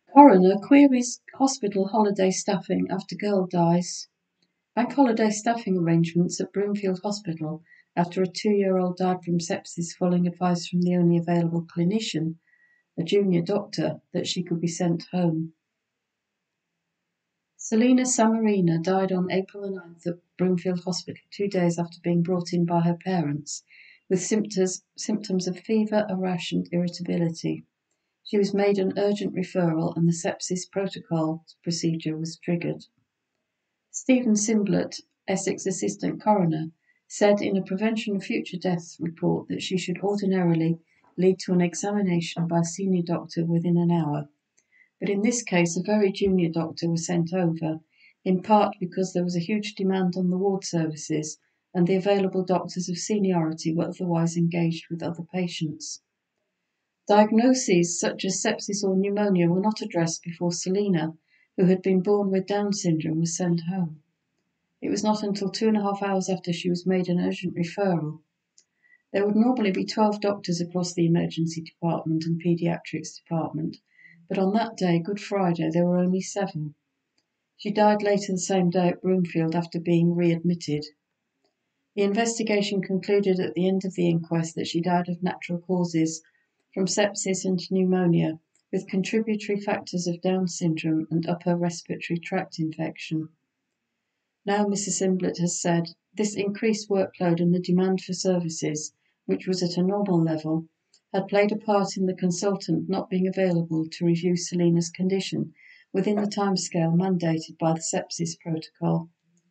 Coroner queries hospital holiday staffing after girl dies. Bank holiday staffing arrangements at Broomfield Hospital after a 2-year-old died from sepsis following advice from the only available clinician, a junior doctor, that she could be sent home. Selena Samarina died on April the 9th at Broomfield Hospital 2 days after being brought in by her parents with symptoms of fever, a rash and irritability. She was made an urgent referral and the sepsis protocol procedure was triggered. Stephen Simblett, Essex Assistant Coroner, said in a Prevention of Future Deaths report that she should ordinarily lead to an examination by a senior doctor within an hour. But in this case, a very junior doctor was sent over, in part because there was a huge demand on the ward services and the available doctors of seniority were otherwise engaged with other patients. Diagnoses such as sepsis or pneumonia were not addressed before Selena, who had been born with Down syndrome, was sent home. It was not until 2.5 hours after she was made an urgent referral. There would normally be 12 doctors across the emergency department and paediatrics department, but on that day, Good Friday, there were only 7. She died later the same day at Broomfield after being readmitted. The investigation concluded at the end of the inquest that she died of natural causes from sepsis and pneumonia, with contributory factors of Down syndrome and upper respiratory tract infection. Now, Mrs. Simblett has said, this increased workload and the demand for services, which was at a normal level, had played a part in the consultant not being available to review Selena's condition within the timescale mandated by the sepsis protocol.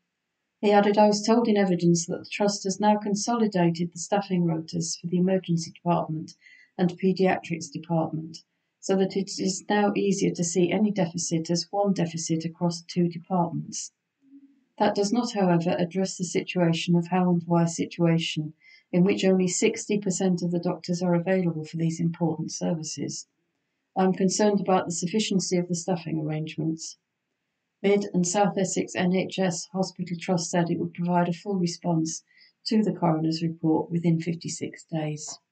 He added, I was told in evidence that the Trust has now consolidated the staffing rotas for the emergency department and paediatrics department, so that it is now easier to see any deficit as one deficit across 2 departments. That does not, however, address the situation of how and why situation in which only 60% of the doctors are available for these important services. I am concerned about the sufficiency of the staffing arrangements. Mid and South Essex NHS Hospital Trust said it would provide a full response to the coroner's report within 56 days.